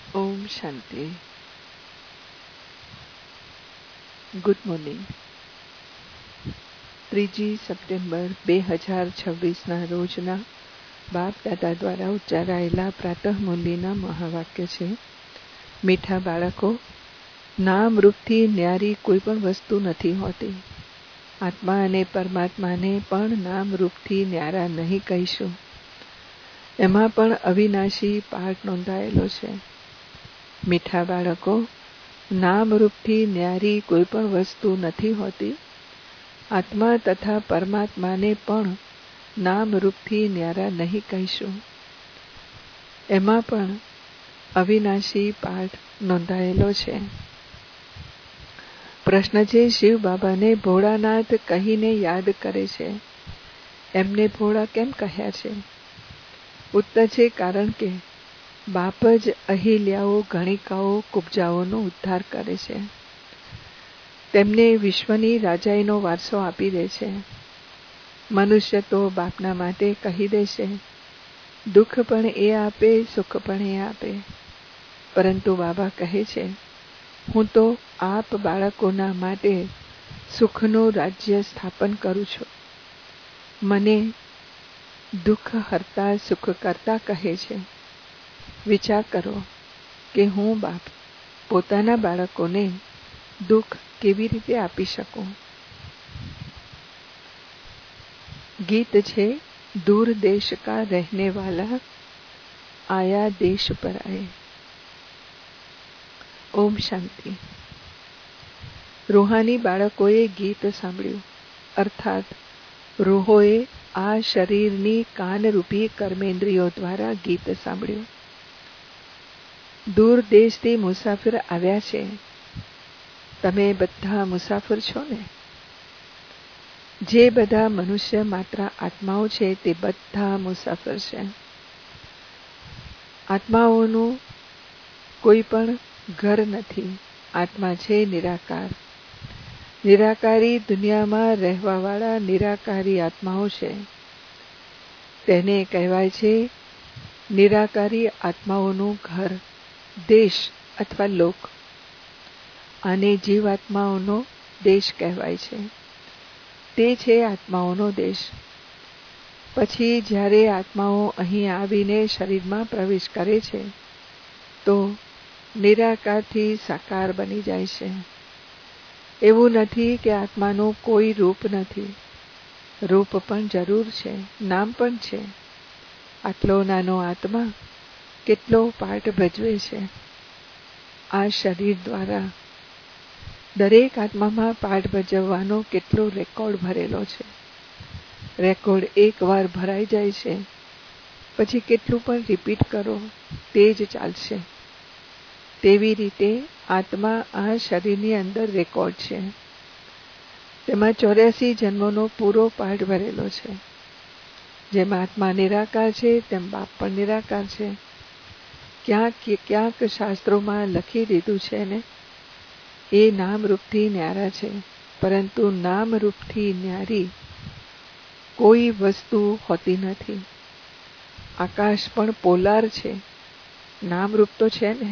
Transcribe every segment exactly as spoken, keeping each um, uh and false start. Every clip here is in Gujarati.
ઓમ શાંતિ. Good morning. ત્રીજી સપ્ટેમ્બર બે હજાર છવ્વીસના રોજના બાપ દાદા દ્વારા ઉચ્ચારાયેલા પ્રાતઃ મુરલીના મહાવાક્ય છે. મીઠા બાળકો, નામ રૂપથી ન્યારી કોઈ પણ વસ્તુ નથી હોતી. આત્મા અને પરમાત્માને પણ નામ રૂપથી ન્યારા નહીં કહીશું. એમાં પણ અવિનાશી પાઠ નોંધાયેલો છે. મીઠા બાળકો, નામ રૂપથી ન્યારી કોઈ પણ વસ્તુ નથી હોતી. આત્મા તથા પરમાત્માને પણ નામ રૂપથી ન્યારા નહીં કહીશું. એમાં પણ અવિનાશી પાઠ નોંધાયેલો છે. પ્રશ્ન છે, શિવ બાબાને ભોળાનાથ કહીને યાદ કરે છે, એમને ભોળા કેમ કહ્યા છે? ઉત્તર છે, કારણ કે બાપ જ અહિલ્યાઓ, ગણિકાઓ, કુબજાઓનો ઉદ્ધાર કરે છે. તેમને વિશ્વની રાજાઈનો વારસો આપી દે છે. મનુષ્ય તો બાપના માટે કહી દેશે, દુઃખ પણ એ આપે, સુખ પણ એ આપે. પરંતુ બાબા કહે છે, હું તો આપ બાળકોના માટે સુખનું રાજ્ય સ્થાપન કરું છું. મને દુઃખ હરતા સુખ કરતા કહે છે. વિચાર કરો કે હું બાપ પોતાના બાળકોને દુઃખ કેવી રીતે આપી શકું. ગીત છે, દૂર દેશ કા રહેને વાલા આયા દેશ પર આયે. ઓમ શાંતિ. રૂહાની બાળકોએ ગીત સાંભળ્યું, અર્થાત રૂહોએ આ શરીરની કાનરૂપી કર્મેન્દ્રિયો દ્વારા ગીત સાંભળ્યું. દૂર દેશથી મુસાફિર આવ્યા છે. તમે બધા મુસાફિર છો ને? જે બધા મનુષ્ય માત્ર આત્માઓ છે તે બધા મુસાફિર છે. આત્માઓનું કોઈ પણ ઘર નથી. આત્મા છે નિરાકાર. નિરાકારી દુનિયામાં રહેવાવાળા નિરાકારી આત્માઓ છે. તેને કહેવાય છે નિરાકારી આત્માઓનું ઘર, દેશ અથવા લોક. આને જીવાત્માઓનો દેશ કહેવાય છે. તે છે આત્માઓનો દેશ. પછી જ્યારે આત્માઓ અહીં આવીને શરીરમાં પ્રવેશ કરે છે તો નિરાકારથી સાકાર બની જાય છે. એવું નથી કે આત્માનું કોઈ રૂપ નથી. રૂપ પણ જરૂર છે, નામ પણ છે. આટલો નાનો આત્મા કેટલો પાઠ ભજવે છે. આ શરીર દ્વારા દરેક આત્મામાં પાઠ ભજવવાનો કેટલો રેકોર્ડ ભરેલો છે. રેકોર્ડ એકવાર ભરાઈ જાય છે પછી કેટલું પણ રિપીટ કરો તે જ ચાલશે. તેવી રીતે આત્મા આ શરીરની અંદર રેકોર્ડ છે. તેમાં ચોર્યાસી જન્મોનો પૂરો પાઠ ભરેલો છે. જેમ આત્મા નિરાકાર છે તેમ બાપ પણ નિરાકાર છે. ક્યાંક ક્યાંક શાસ્ત્રોમાં લખી દીધું છે ને, એ નામરૂપથી ન્યારા છે. પરંતુ નામરૂપથી ન્યારી કોઈ વસ્તુ હોતી નથી. આકાશ પણ પોલાર છે. નામરૂપ તો છે ને.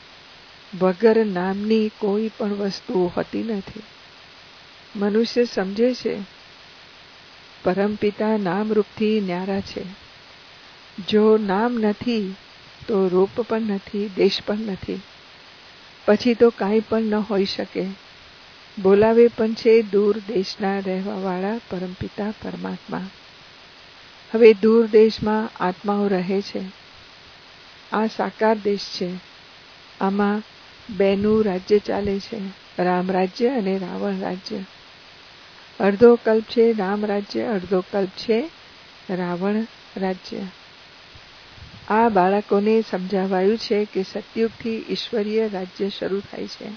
વગર નામની કોઈ પણ વસ્તુ હોતી નથી. મનુષ્ય સમજે છે પરમપિતા નામરૂપથી ન્યારા છે. જો નામ નથી તો રૂપ પણ નથી, દેશ પણ નથી. પછી તો કાંઈ પણ ન હોઈ શકે. બોલાવે પણ છે દૂર દેશના રહેવાવાળા પરમપિતા પરમાત્મા. હવે દૂર દેશમાં આત્માઓ રહે છે. આ સાકાર દેશ છે. આમાં બેનું રાજ્ય ચાલે છે, રામ રાજ્ય અને રાવણ રાજ્ય. અડધો કલ્પ છે રામ રાજ્ય, અડધો કલ્પ છે રાવણ રાજ્ય. આ બાળકોને સમજાવાયું છે કે સતયુગથી ઈશ્વરીય રાજ્ય શરૂ થાય છે.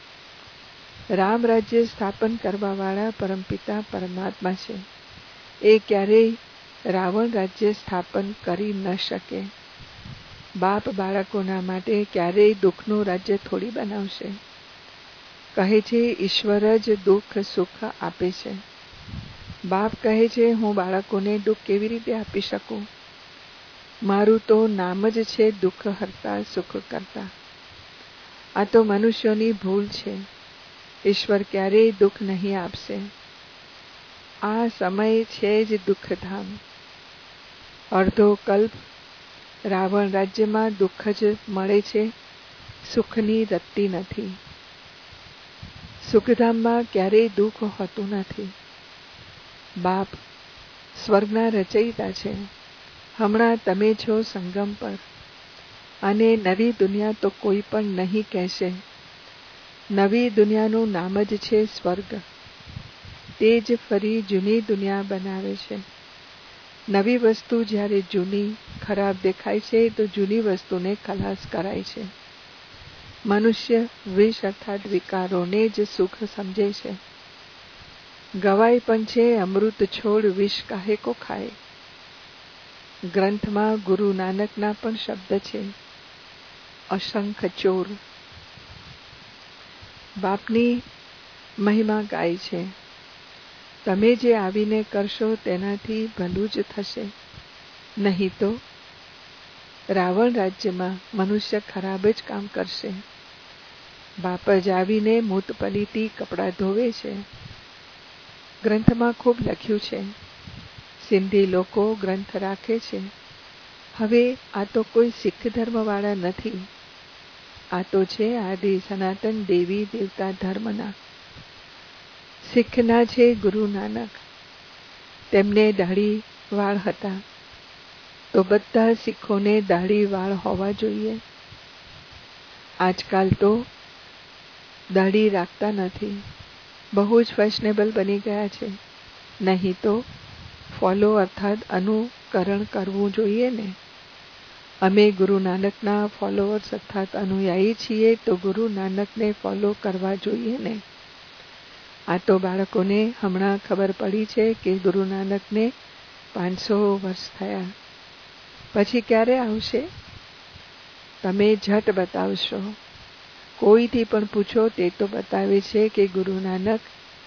રામ રાજ્ય સ્થાપન કરવાવાળા પરમપિતા પરમાત્મા છે. એ ક્યારેય રાવણ રાજ્ય સ્થાપન કરી ન શકે. બાપ બાળકોના માટે ક્યારેય દુઃખનું રાજ્ય થોડી બનાવશે. કહે છે ઈશ્વર જ દુઃખ સુખ આપે છે. બાપ કહે છે હું બાળકોને દુઃખ કેવી રીતે આપી શકું? મારું તો નામ જ છે દુઃખ હરતા સુખ કરતા. આ તો મનુષ્યોની ભૂલ છે. ઈશ્વર ક્યારેય દુઃખ નહીં આપશે. આ સમય છે જ દુઃખધામ. અડધો કલ્પ રાવણ રાજ્યમાં દુઃખ જ મળે છે, સુખની રત્તી નથી. સુખધામમાં ક્યારેય દુઃખ હોતું નથી. બાપ સ્વર્ગના રચયિતા છે. હમણાં તમે છો સંગમ પર, અને નવી દુનિયા તો કોઈ પણ નહીં કહેશે. નવી દુનિયાનું નામ જ છે સ્વર્ગ. તે જ ફરી જૂની દુનિયા બનાવે છે. નવી વસ્તુ જ્યારે જૂની ખરાબ દેખાય છે તો જૂની વસ્તુને ખલાસ કરાય છે. મનુષ્ય વિષ અર્થાત વિકારોને જ સુખ સમજે છે. ગવાય પણ છે, અમૃત છોડ વિષ કાહે કો ખાય. ગ્રંથમાં ગુરુ નાનકના પણ શબ્દ છે, અસંખ ચોર. બાપની મહિમા ગાય છે. તમે જે આવીને કરશો તેનાથી ભલું જ થશે. નહીં તો રાવણ રાજ્યમાં મનુષ્ય ખરાબ જ કામ કરશે. બાપ જ આવીને મૂત પલીતી કપડાં ધોવે છે. ગ્રંથમાં ખૂબ લખ્યું છે. સિંધી લોકો ગ્રંથ રાખે છે. હવે આ તો કોઈ શીખ ધર્મવાળા નથી. આ તો છે આદિ સનાતન દેવી દેવતા ધર્મના. શીખના છે ગુરુ નાનક. તેમને દાઢી વાળ હતા, તો બધા શીખોને દાઢી વાળ હોવા જોઈએ. આજકાલ તો દાઢી રાખતા નથી. બહુ જ ફેશનેબલ બની ગયા છે. નહીં તો ફોલો અર્થાત અનુકરણ કરવું જોઈએ ને. અમે ગુરુ નાનકના ફોલોઅર્સ અર્થાત અનુયાયી છીએ, તો ગુરુ નાનકને ફોલો કરવા જોઈએ ને. આ તો બાળકોને હમણાં ખબર પડી છે કે ગુરુ નાનકને પાંચસો વર્ષ થયા. પછી ક્યારે આવશે? તમે ઝટ બતાવશો. કોઈથી પણ પૂછો તે તો બતાવે છે કે ગુરુ નાનક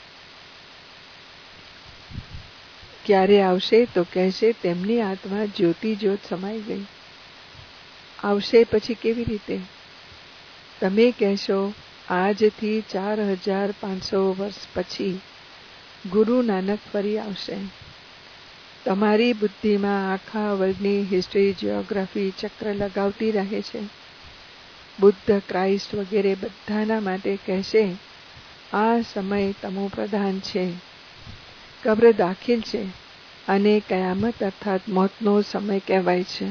ક્યારે આવશે, તો કહેશે તેમની આત્મા જ્યોતિ જ્યોત સમાઈ ગઈ. આવશે પછી કેવી રીતે? તમે કહેશો આજથી ચાર હજાર પાંચસો વર્ષ પછી ગુરુ નાનક ફરી આવશે. તમારી બુદ્ધિમાં આખા વર્લ્ડની હિસ્ટ્રી, જિયોગ્રાફી ચક્ર લગાવતી રહે છે. બુદ્ધ, ક્રાઇસ્ટ વગેરે બધાના માટે કહેશે આ સમય તમો પ્રધાન છે, કબ્ર દાખિલ છે, અને કયામત અર્થાત મોતનો સમય કહેવાય છે.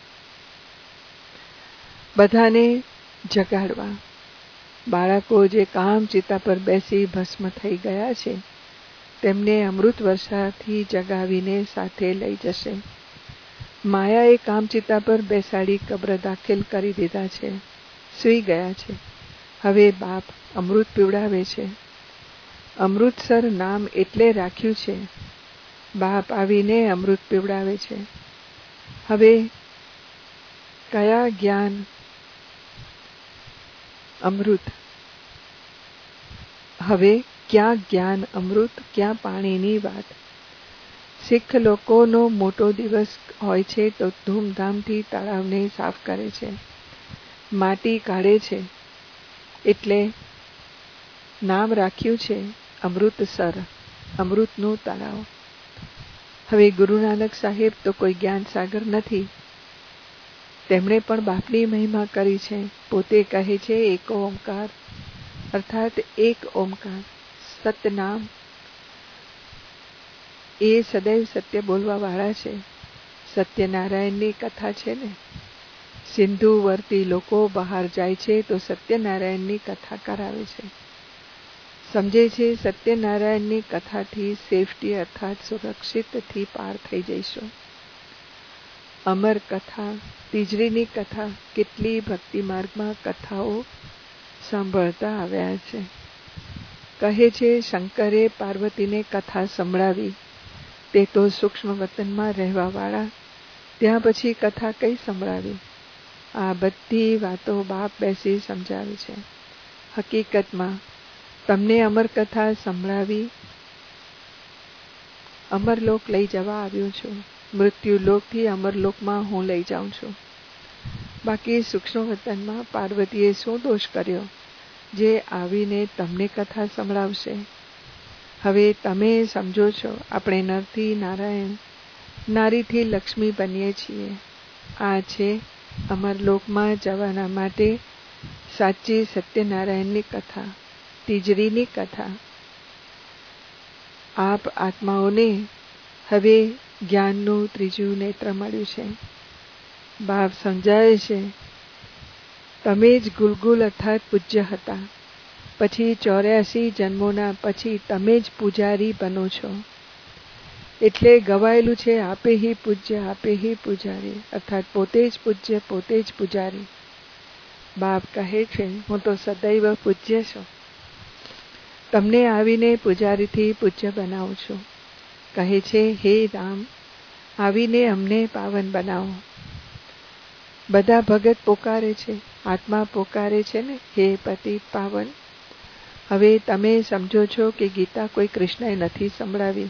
બધાને જગાડવા. બાળકો જે કામ ચિતા પર બેસી ભસ્મ થઈ ગયા છે તેમને અમૃત વર્ષાથી જગાવીને સાથે લઈ જશે. માયાએ કામચિતા પર બેસાડી કબ્ર દાખિલ કરી દીધા છે. સૂઈ ગયા છે. હવે બાપ અમૃત પીવડાવે છે. અમૃતસર નામ એટલે રાખ્યું છે. બાપ આવીને અમૃત પીવડાવે છે. હવે કયા જ્ઞાન અમૃત? હવે ક્યાં જ્ઞાન અમૃત, ક્યાં પાણીની વાત? શીખ લોકોનો મોટો દિવસ હોય છે તો ધૂમધામથી તળાવને સાફ કરે છે, માટી કાઢે છે. એટલે નામ રાખ્યું છે અમૃતસર, અમૃતનું તળાવ. હવે ગુરુ નાનક સાહેબ તો કોઈ જ્ઞાન સાગર નથી. તેમણે પણ બાપની મહિમા કરી છે. પોતે કહે છે એક ઓમકાર અર્થાત એક ઓમકાર સતનામ. એ સદૈવ સત્ય બોલવા વાળા છે. સત્યનારાયણની કથા છે ને. સિંધુ વર્તી લોકો બહાર જાય છે તો સત્યનારાયણની કથા કરાવે છે. સમજે છે સત્યનારાયણની કથાથી સેફટી અર્થાત સુરક્ષિતથી પાર થઈ જઈશું. અમર કથા, તીજડીની કથા, કેટલી ભક્તિ માર્ગમાં કથાઓ સાંભળતા આવ્યા છે. કહે છે શંકરે પાર્વતીને કથા સંભળાવી. તે તો સૂક્ષ્મ વતનમાં રહેવા વાળા, ત્યાં પછી કથા કઈ સંભળાવી? આ બધી વાતો બાપ બેસી સમજાવે છે. હકીકતમાં તમને અમર કથા સંભળાવી અમરલોક લઈ જવા આવ્યો છું. મૃત્યુલોકથી અમરલોકમાં હું લઈ જાઉં છું. બાકી સૂક્ષ્મ વતનમાં પાર્વતીએ શું દોષ કર્યો જે આવીને તમને કથા સંભળાવશે? હવે તમે સમજો છો, આપણે નરથી નારાયણ, નારીથી લક્ષ્મી બનીએ છીએ. આ છે અમરલોકમાં જવાના માટે સાચી સત્યનારાયણની કથા, તીજરીની કથા. આપ આત્માઓને હવે જ્ઞાનનું ત્રીજું નેત્ર મળ્યું છે. બાપ સમજાવે છે, તમે જ ગુલગુલ અર્થાત પૂજ્ય હતા. પછી ચોર્યાસી જન્મોના પછી તમે જ પૂજારી બનો છો. એટલે ગવાયેલું છે, આપે હિ પૂજ્ય આપે હિ પૂજારી, અર્થાત પોતે જ પૂજ્ય પોતે જ પૂજારી. બાપ કહે છે, હું તો સદૈવ પૂજ્ય છું. તમને આવીને પૂજારીથી પૂજ્ય બનાવું છું. કહે છે, હે રામ, આવીને અમને પાવન બનાવો. બધા ભગત પોકારે છે, આત્મા પોકારે છે ને, હે પતિ પાવન. હવે તમે સમજો છો કે ગીતા કોઈ કૃષ્ણએ નથી સંભળાવી.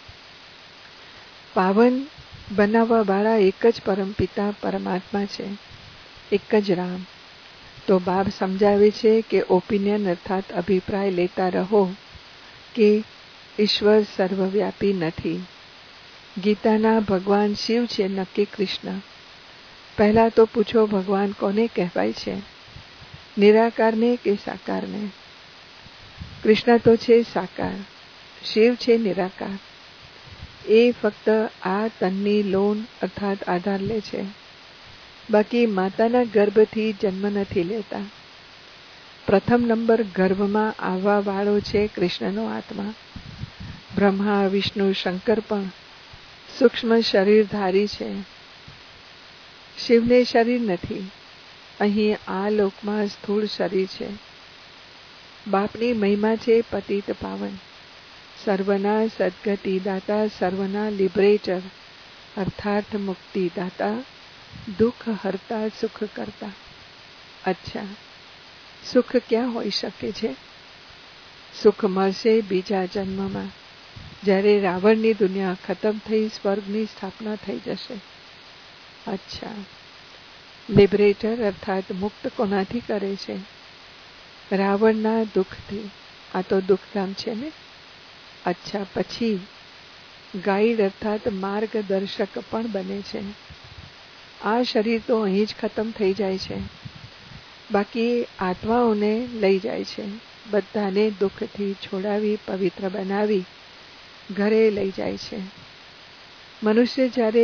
પાવન બનાવવા વાળા એક જ પરમપિતા પરમાત્મા છે, એક જ રામ. તો બાપ સમજાવે છે કે ઓપિનિયન અર્થાત અભિપ્રાય લેતા રહો કે ઈશ્વર સર્વવ્યાપી નથી. ગીતાના ભગવાન શિવ છે, નક્કી કૃષ્ણ. પહેલા તો પૂછો, ભગવાન કોને કહેવાય છે? નિરાકારને કે સાકારને? કૃષ્ણ તો છે સાકાર, શિવ છે નિરાકાર. એ ફક્ત આ તનની લોન અર્થાત આધાર લે છે, બાકી માતાના ગર્ભથી જન્મ નથી લેતા. પ્રથમ નંબર ગર્ભમાં આવવા વાળો છે કૃષ્ણનો આત્મા. બ્રહ્મા વિષ્ણુ શંકર પણ સૂક્ષ્મ શરીરધારી છે. શિવને શરીર નથી. અહીં આ લોકમાં સ્થૂળ શરીર છે. બાપની મહિમા છે પતિત પાવન, સર્વના સદગતિ દાતા, સર્વના લિબરેટર અર્થાત મુક્તિ દાતા, દુઃખ હરતા, સુખ કરતા. અચ્છા, સુખ ક્યાં હોઈ શકે છે? સુખ મળશે બીજા જન્મમાં, જ્યારે રાવણની દુનિયા ખતમ થઈ સ્વર્ગની સ્થાપના થઈ જશે. અચ્છા, લિબરેટર અર્થાત મુક્ત કોનાથી કરે છે? રાવણના દુઃખથી. આ તો દુઃખધામ છે ને. અચ્છા, પછી ગાઈડ અર્થાત માર્ગદર્શક પણ બને છે. આ શરીર તો અહીં જ ખતમ થઈ જાય છે, બાકી આત્માઓને લઈ જાય છે. બધાને દુઃખથી છોડાવી, પવિત્ર બનાવી ઘરે લઈ જાય છે. મનુષ્ય જ્યારે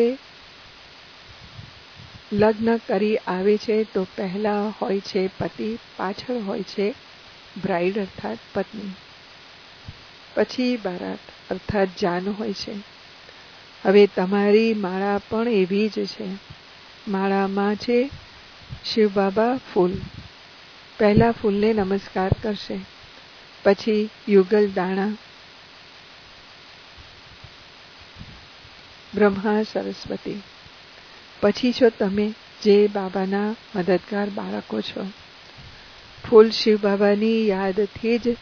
લગ્ન કરી આવે છે તો પહેલા હોય છે પતિ, પાછળ હોય છે બ્રાઇડ અર્થાત પત્ની, પછી બારાત અર્થાત જાન હોય છે. હવે તમારી માળા પણ એવી જ છે. માળામાં છે શિવ બાબા ફૂલ. પહેલા ફૂલને નમસ્કાર કરશે, પછી યુગલ દાણા, બ્રહ્મા સરસ્વતી. પછી છો તમે જે બાબાના મદદગાર બાળકો છો. ફૂલ શિવ બાબાની યાદથી જ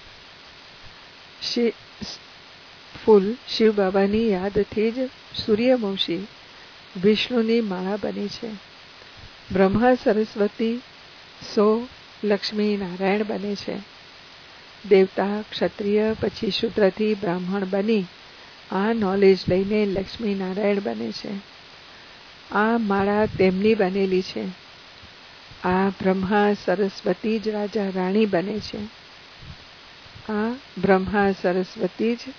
ફૂલ શિવ બાબાની યાદથી જ સૂર્યવંશી વિષ્ણુની માળા બની છે. બ્રહ્મા સરસ્વતી સો લક્ષ્મી નારાયણ બને છે. દેવતા ક્ષત્રિય પછી શૂદ્રથી બ્રાહ્મણ બની આ નોલેજ લઈને લક્ષ્મી નારાયણ બને છે. આ માળા તેમની બનેલી છે. આ બ્રહ્મા સરસ્વતી જ રાજા રાણી બને છે. આ બ્રહ્મા સરસ્વતી જ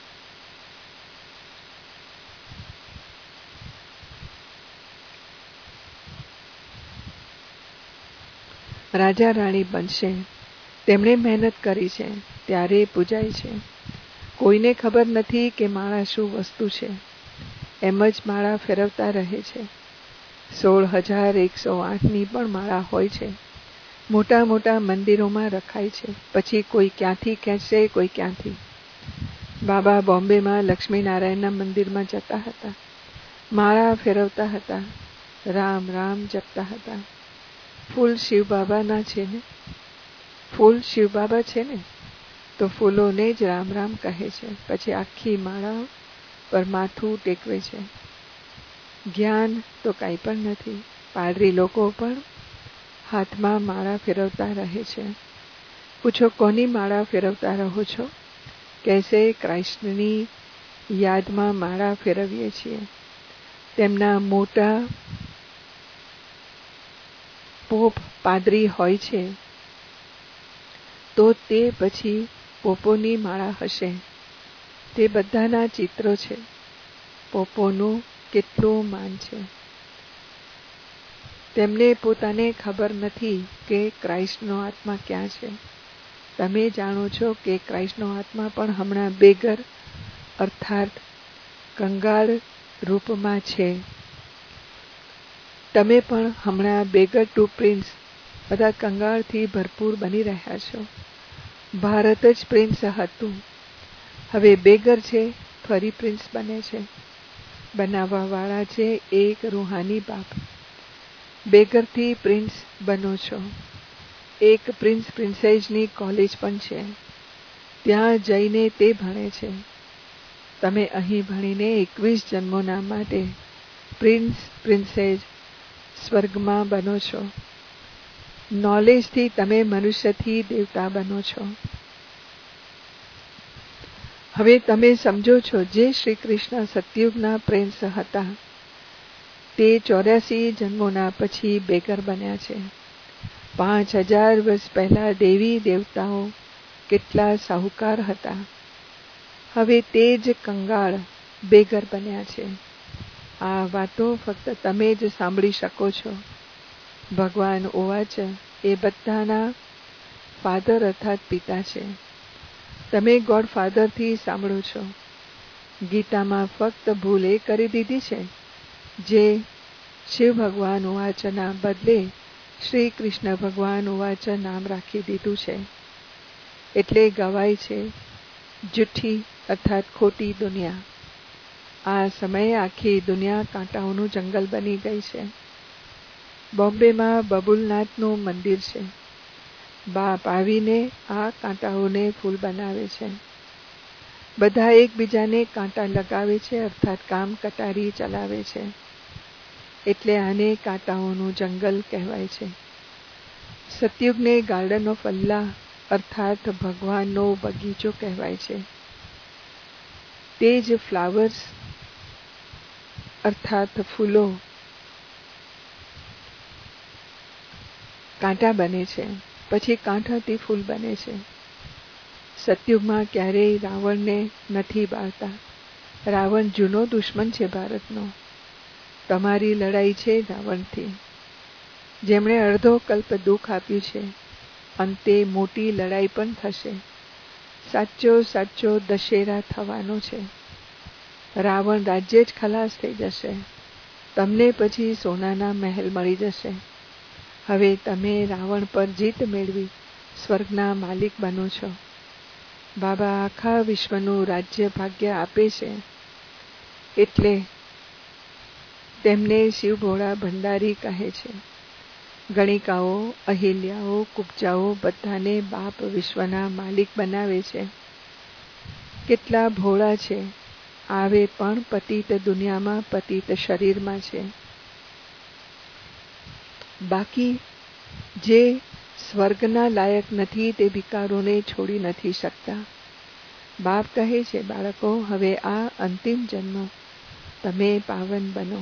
રાજા રાણી બનશે. તેમણે મહેનત કરી છે ત્યારે પૂજાય છે. કોઈને ખબર નથી કે માળા શું વસ્તુ છે. એમ જ માળા ફેરવતા રહે છે. સોળ હજાર એકસો આઠની પણ માળા હોય છે. મોટા મોટા મંદિરોમાં રખાય છે. પછી કોઈ ક્યાંથી ખેંચશે, કોઈ ક્યાંથી. બાબા બોમ્બેમાં લક્ષ્મીનારાયણના મંદિરમાં જતા હતા, માળા ફેરવતા હતા, રામ રામ જપતા હતા. ફૂલ શિવ બાબાના છે ને, ફૂલ શિવ બાબા છે ને, તો ફૂલોને જ રામ રામ કહે છે. પછી આખી માળા પર માથું ટેકવે છે. જ્ઞાન તો કાંઈ પણ નથી. પાદરી લોકો પણ હાથમાં માળા ફેરવતા રહે છે. પૂછો, કોની માળા ફેરવતા રહો છો? કહેશે, કૃષ્ણની યાદમાં માળા ફેરવીએ છીએ. તેમના મોટા પોપ પાદરી હોય છે તો તે પછી પોપોની માળા હશે. તે બધાના ચિત્રો છે. પોપોનું કેટલું માન છે. તેમને પોતાને ખબર નથી કે ક્રાઇસ્ટનો આત્મા ક્યાં છે. તમે જાણો છો કે ક્રાઇસ્ટનો આત્મા પણ હમણાં બેગર અર્થાત કંગાળ રૂપમાં છે. તમે પણ હમણાં બેગર ટુ પ્રિન્સ, બધા કંગાળથી ભરપૂર બની રહ્યા છો. ભારત જ પ્રિન્સ હતું, હવે બેગર છે, ફરી પ્રિન્સ બને છે. બનાવવા વાળા છે એક રૂહાની બાપ. બેગરથી પ્રિન્સ બનો છો. એક પ્રિન્સ પ્રિન્સેસની કોલેજ પણ છે. ત્યાં જઈને તે ભણે છે. તમે અહીં ભણીને એકવીસ જન્મોના માટે પ્રિન્સ પ્રિન્સેસ સ્વર્ગમાં બનો છો. નોલેજથી તમે મનુષ્યથી દેવતા બનો છો. હવે તમે સમજો છો, જે શ્રી કૃષ્ણ સતયુગના પ્રિન્સ હતા તે ચોર્યાસી જન્મોના પછી બેગર બન્યા છે. પાંચ હજાર વર્ષ પહેલા દેવી દેવતાઓ કેટલા સાહુકાર હતા. હવે તે જ કંગાળ બેગર બન્યા છે. આ વાતો ફક્ત તમે જ સાંભળી શકો છો. ભગવાન ઓવાચ, એ બધાના ફાધર અર્થાત પિતા છે. તમે ગોડ ફાધરથી સાંભળો છો. ગીતામાં ફક્ત ભૂલ એ કરી દીધી છે જે શિવ ભગવાન ઉવાચના બદલે શ્રી કૃષ્ણ ભગવાન ઉવાચ નામ રાખી દીધું છે. એટલે ગવાય છે જૂઠી અર્થાત ખોટી દુનિયા. આ સમયે આખી દુનિયા કાંટાઓનું જંગલ બની ગઈ છે. બોમ્બેમાં બબુલનાથનું મંદિર છે. બાપ આવીને આ કાંટાઓને ફૂલ બનાવે છે. બધા એકબીજાને કાંટા લગાવે છે અર્થાત કામ કટારી ચલાવે છે. એટલે આને કાંટાઓનું જંગલ કહેવાય છે. સતયુગને ગાર્ડન ઓફ અલ્લાહ અર્થાત ભગવાનનો બગીચો કહેવાય છે. તે જ ફ્લાવર્સ અર્થાત ફૂલો કાંટા બને છે, પછી કાંટાથી ફૂલ બને છે. સતયુગમાં ક્યારેય રાવણને નથી બાળતા. રાવણ જૂનો દુશ્મન છે ભારતનો. તમારી લડાઈ છે રાવણથી, જેમણે અડધો કલ્પ દુઃખ આપ્યું છે. અંતે મોટી લડાઈ પણ થશે. સાચો સાચો દશેરા થવાનો છે. રાવણ રાજ્ય જ ખલાસ થઈ જશે. તમને પછી સોનાના મહેલ મળી જશે. હવે તમે રાવણ પર જીત મેળવી સ્વર્ગના માલિક બનો છો. બાબા આખા વિશ્વનું રાજ્ય ભાગ્ય આપે છે. એટલે તેમને શિવભોળા ભંડારી કહે છે. ગણિકાઓ, અહિલ્યાઓ, કુબજાઓ બધાને બાપ વિશ્વના માલિક બનાવે છે. કેટલા ભોળા છે. આવે પણ પતિત દુનિયામાં પતિત શરીરમાં છે. બાકી જે સ્વર્ગના લાયક નથી તે ભિકારોને છોડી નથી શકતા. બાપ કહે છે, બાળકો, હવે આ અંતિમ જન્મ તમે પાવન બનો.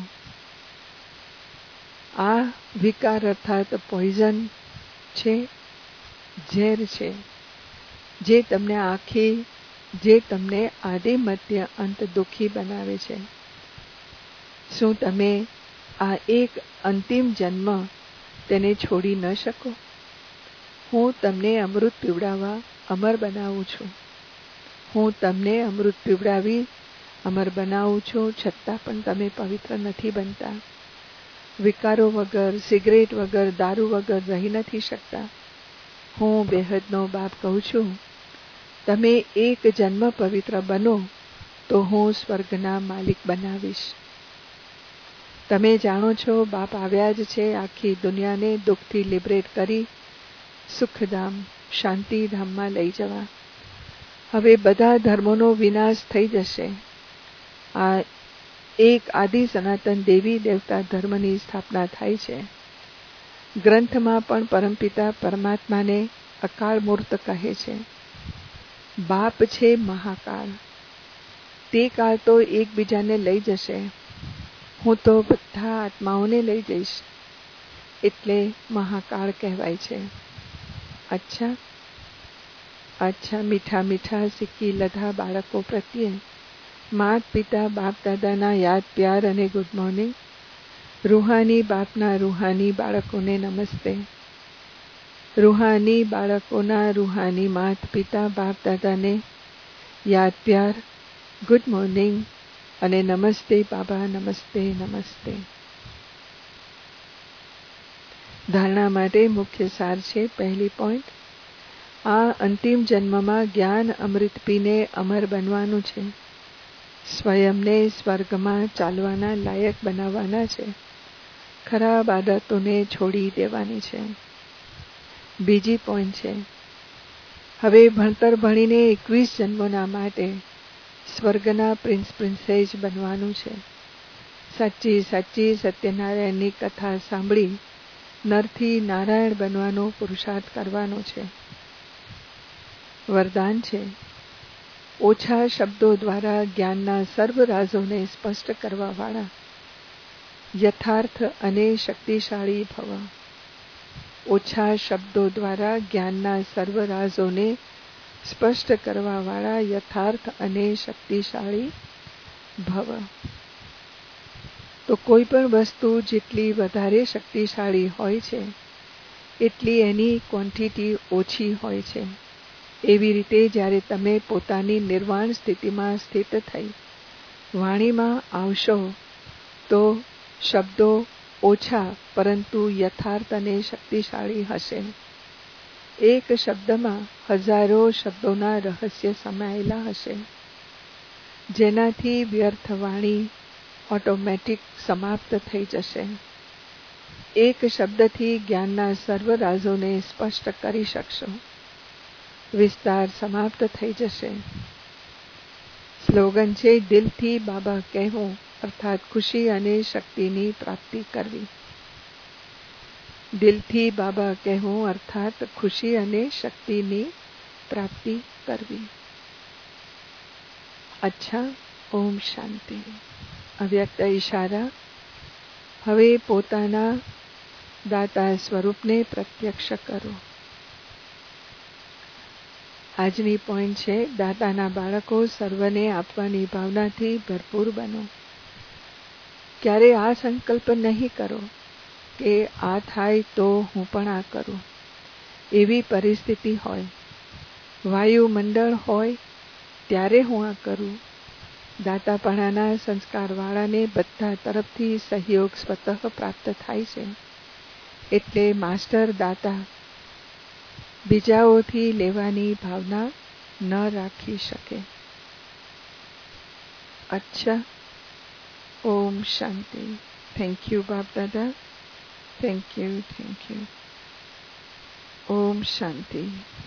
આ વિકાર અર્થાત પોઈઝન છે, ઝેર છે, જે તમને આખી જે તમને આદિ મધ્ય અંત દુઃખી બનાવે છે. શું તમે આ એક અંતિમ જન્મ તેને છોડી ન શકો? હું તમને અમૃત પીવડાવવા અમર બનાવું છું. હું તમને અમૃત પીવડાવી અમર બનાવું છું, છતાં પણ તમે પવિત્ર નથી બનતા. વિકારો વગર, સિગરેટ વગર, દારૂ વગર રહી નથી શકતા. હું બેહદનો બાપ કહું છું, તમે એક જન્મ પવિત્ર બનો તો હું સ્વર્ગના માલિક બનાવીશ. તમે જાણો છો બાપ આવ્યા જ છે આખી દુનિયાને દુઃખથી લિબરેટ કરી સુખધામ શાંતિધામમાં લઈ જવા. હવે બધા ધર્મોનો વિનાશ થઈ જશે. આ એક આદિ સનાતન દેવી દેવતા ધર્મની સ્થાપના થાય છે. ગ્રંથમાં પણ પરમપિતા પરમાત્માને અકાળ મૂર્ત કહે છે. બાપ છે મહાકાળ. તે કાળ તો એકબીજાને લઈ જશે. હું તો બધા આત્માઓને લઈ જઈશ, એટલે મહાકાળ કહેવાય છે. અચ્છા અચ્છા મીઠા મીઠા સિક્કી લધા બાળકો પ્રત્યે માત પિતા બાપ દાદાના યાદ પ્યાર અને ગુડ મોર્નિંગ. રૂહાની બાપના રૂહાની બાળકોને નમસ્તે. રૂહાની બાળકોના રૂહાની માત પિતા બાપ દાદાને યાદ પ્યાર, ગુડ મોર્નિંગ અને નમસ્તે બાબા, નમસ્તે નમસ્તે. ધારણા માટે મુખ્ય સાર છે. પહેલી પોઈન્ટ, આ અંતિમ જન્મમાં જ્ઞાન અમૃત પીને અમર બનવાનું છે. સ્વયંને સ્વર્ગમાં ચાલવાના લાયક બનાવવાના છે. ખરાબ આદતોને છોડી દેવાની છે. બીજી પોઈન્ટ છે, હવે ભણતર ભણીને એકવીસ જન્મોના માટે સ્વર્ગના પ્રિન્સ પ્રિન્સેસ બનવાનું છે. સાચી સાચી સત્યનારાયણની કથા સાંભળી નરથી નારાયણ બનવાનો પુરુષાર્થ કરવાનો છે. વરદાન છે, ઓછા શબ્દો દ્વારા જ્ઞાનના સર્વ રાઝોને સ્પષ્ટ કરવા વાળા યથાર્થ અને શક્તિશાળી ભવ. ઓછા શબ્દો દ્વારા જ્ઞાનના સર્વ રાઝોને સ્પષ્ટ કરવા વાળા યથાર્થ અને શક્તિશાળી ભવ. તો કોઈ પણ વસ્તુ જેટલી વધારે શક્તિશાળી હોય છે એટલી એની ક્વોન્ટિટી ઓછી હોય છે. એવી રીતે જ્યારે તમે પોતાની નિર્વાણ સ્થિતિમાં સ્થિત થઈ વાણીમાં આવશો તો શબ્દો ઓછા પરંતુ યથાર્થ અને શક્તિશાળી હશે. એક શબ્દમાં હજારો શબ્દોના રહસ્ય સમાયેલા હશે, જેનાથી વ્યર્થ વાણી ઓટોમેટિક સમાપ્ત થઈ જશે. એક શબ્દથી જ્ઞાનના સર્વ રાઝોને સ્પષ્ટ કરી શકશો. વિસ્તાર સમાપ્ત થઈ જશે. સ્લોગન છે, દિલથી બાબા કહેવું અર્થાત ખુશી અને શક્તિની પ્રાપ્તિ કરવી. દિલથી બાબા કહેવું અર્થાત ખુશી અને શક્તિની પ્રાપ્તિ કરવી. અચ્છા, ઓમ શાંતિ. અવ્યક્ત ઈશારા. હવે પોતાના દાતા સ્વરૂપને પ્રત્યક્ષ કરો. આજની પોઈન્ટ છે, દાતાના બાળકો સર્વને આપવાની ભાવનાથી ભરપૂર બનો. ક્યારે આ સંકલ્પ નહીં કરો કે આ થાય તો હું પણ આ કરું. એવી પરિસ્થિતિ હોય, વાયુમંડળ હોય ત્યારે હું આ કરું. દાતાપણાના સંસ્કારવાળાને બધા તરફથી સહયોગ સ્વતઃ પ્રાપ્ત થાય છે. એટલે માસ્ટર દાતા બીજાઓથી લેવાની ભાવના ન રાખી શકે. અચ્છા, ઓમ શાંતિ. Thank you Bap Dada. Thank you thank you. ઓમ શાંતિ.